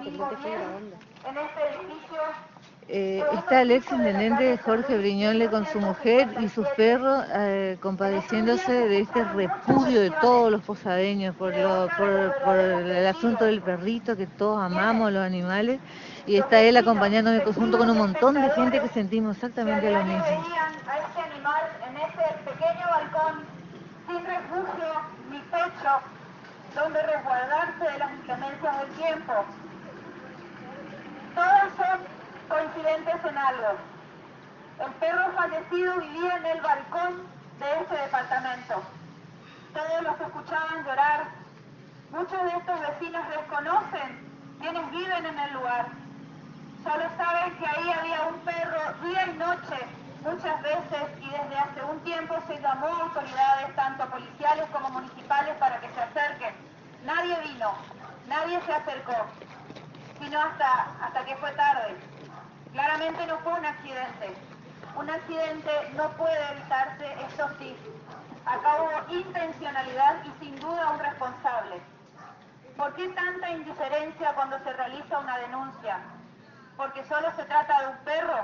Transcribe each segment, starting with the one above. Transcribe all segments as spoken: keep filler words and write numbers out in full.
seguimos bien en este edificio. Eh, está el ex intendente Jorge Brignole con su mujer y sus perros eh, compadeciéndose de este repudio de todos los posadeños por, lo, por, por el asunto del perrito, que todos amamos los animales, y está él acompañándome junto con un montón de gente que sentimos exactamente lo mismo. Veían a este animal en ese pequeño balcón sin refugio ni techo donde resguardarse de las inclemencias del tiempo. Todos son coincidentes en algo. El perro fallecido vivía en el balcón de este departamento. Todos los escuchaban llorar. Muchos de estos vecinos desconocen quienes viven en el lugar. Solo saben que ahí había un perro día y noche, muchas veces, y desde hace un tiempo se llamó a autoridades, tanto policiales como municipales, para que se acerquen. Nadie vino, nadie se acercó, sino hasta, hasta que fue tarde. Claramente no fue un accidente. Un accidente no puede evitarse, eso sí. Acá hubo intencionalidad y sin duda un responsable. ¿Por qué tanta indiferencia cuando se realiza una denuncia? ¿Porque solo se trata de un perro?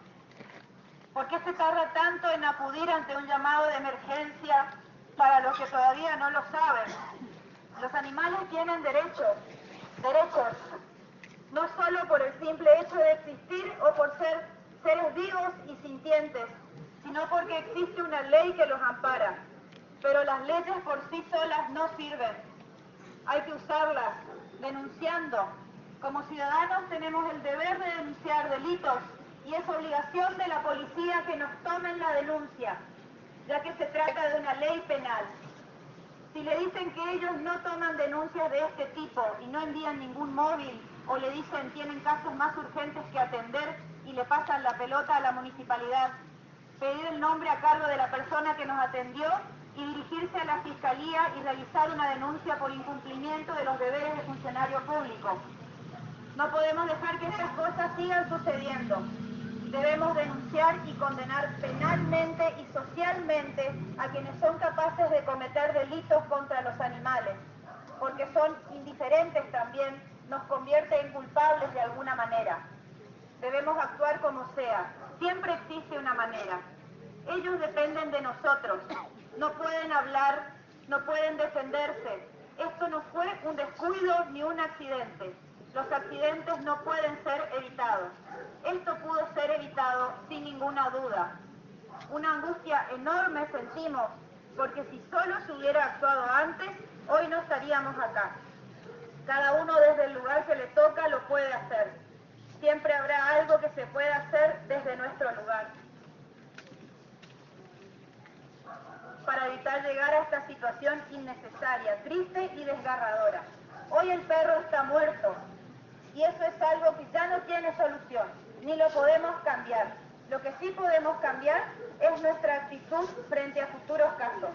¿Por qué se tarda tanto en acudir ante un llamado de emergencia para los que todavía no lo saben? Los animales tienen derechos, derechos, no solo por el simple hecho de existir o por ser seres vivos y sintientes, sino porque existe una ley que los ampara. Pero las leyes por sí solas no sirven. Hay que usarlas, denunciando. Como ciudadanos tenemos el deber de denunciar delitos y es obligación de la policía que nos tomen la denuncia, ya que se trata de una ley penal. Si le dicen que ellos no toman denuncias de este tipo y no envían ningún móvil o le dicen tienen casos más urgentes que atender y le pasan la pelota a la municipalidad, pedir el nombre a cargo de la persona que nos atendió y dirigirse a la fiscalía y realizar una denuncia por incumplimiento de los deberes de funcionario público. No podemos dejar que estas cosas sigan sucediendo. Debemos denunciar y condenar penalmente y socialmente a quienes son capaces de cometer delitos contra los animales, porque son indiferentes también, nos convierte en culpables de alguna manera. Debemos actuar como sea, siempre existe una manera. Ellos dependen de nosotros, no pueden hablar, no pueden defenderse. Esto no fue un descuido ni un accidente. Los accidentes no pueden ser evitados. Esto pudo ser evitado sin ninguna duda. Una angustia enorme sentimos, porque si solo se hubiera actuado antes, hoy no estaríamos acá. Cada uno desde el lugar que le toca lo puede hacer. Siempre habrá algo que se pueda hacer desde nuestro lugar para evitar llegar a esta situación innecesaria, triste y desgarradora. Hoy el perro está muerto y eso es algo que ya no tiene solución, ni lo podemos cambiar. Lo que sí podemos cambiar es nuestra actitud frente a futuros casos.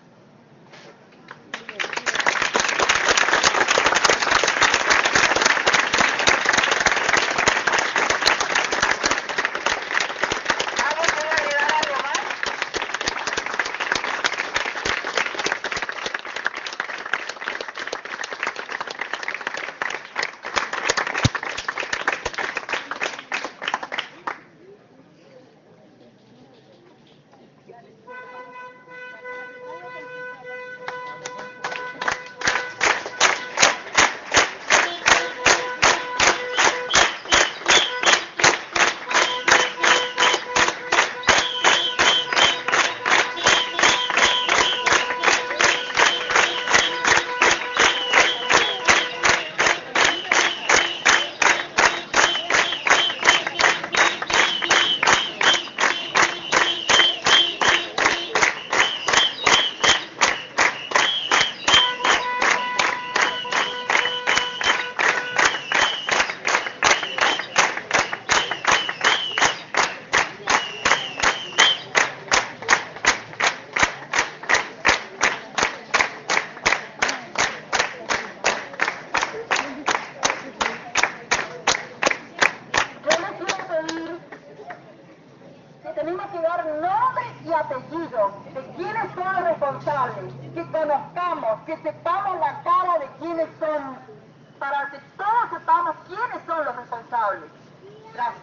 De quiénes son los responsables, que conozcamos, que sepamos la cara de quiénes son para que todos sepamos quiénes son los responsables. Gracias.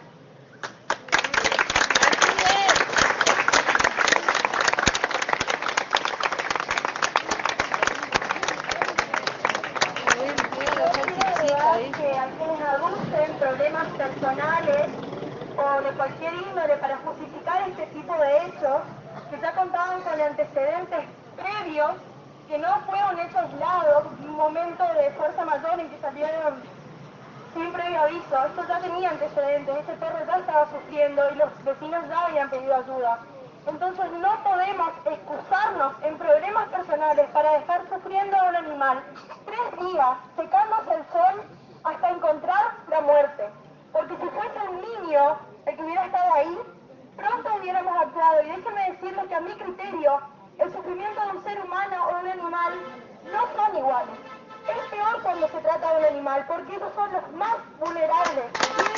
Que a quienes aducen problemas personales o de cualquier índole para justificar este tipo de hechos, que ya contaban con antecedentes previos, que no fue un hecho aislado, un momento de fuerza mayor en que salieron sin previo aviso. Esto ya tenía antecedentes, este perro ya estaba sufriendo y los vecinos ya habían pedido ayuda. Entonces no podemos excusarnos en problemas personales para dejar sufriendo a un animal tres días secándose el sol hasta encontrar la muerte. Porque si fuese un niño el que hubiera estado ahí, pronto hubiéramos actuado. Y déjenme decirles que a mi criterio, el sufrimiento de un ser humano o de un animal no son iguales. Es peor cuando se trata de un animal, porque ellos son los más vulnerables.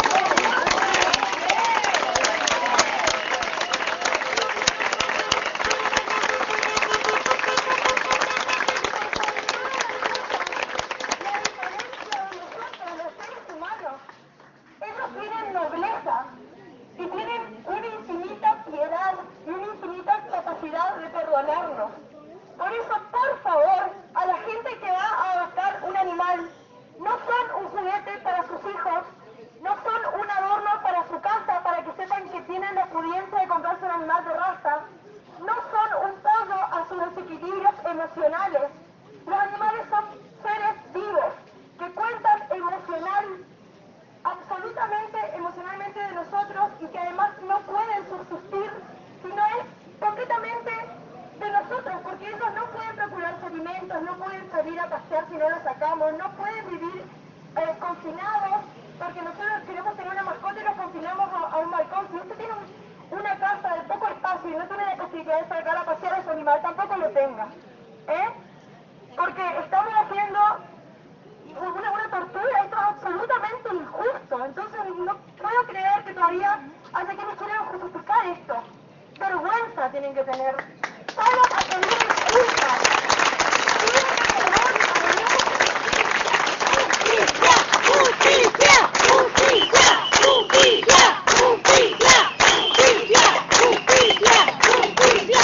Ellos tienen nobleza y tienen una infinita piedad y una infinita capacidad de perdonarnos. Por eso, por favor, a la gente que va a adoptar un animal, no son un juguete para sus hijos, no son un adorno para su casa, para que sepan que tienen la pudiencia de comprarse un animal de raza, no son un pollo a sus desequilibrios emocionales. Los animales son seres vivos, que cuentan emocional absolutamente emocionalmente de nosotros y que además no pueden subsistir si no es completamente de nosotros, porque ellos no pueden procurarse alimentos, no pueden salir a pasear si no los sacamos, no pueden vivir eh, confinados, porque nosotros queremos tener una mascota y los confinamos a, a un balcón. Si usted tiene un, una casa de poco espacio y no tiene la posibilidad de sacar a pasear a su animal, tampoco lo tenga, ¿eh? Porque estamos haciendo Una, una tortura, esto es absolutamente injusto. Entonces no puedo creer que todavía haya quienes quieran justificar esto. Vergüenza tienen que tener. Solo a pedir disculpas. ¡Justicia! ¡Justicia! ¡Justicia! ¡Justicia! ¡Justicia! ¡Justicia! ¡Justicia! ¡Justicia!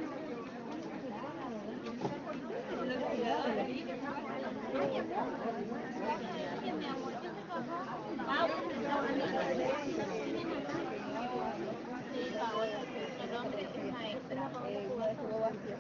Gracias.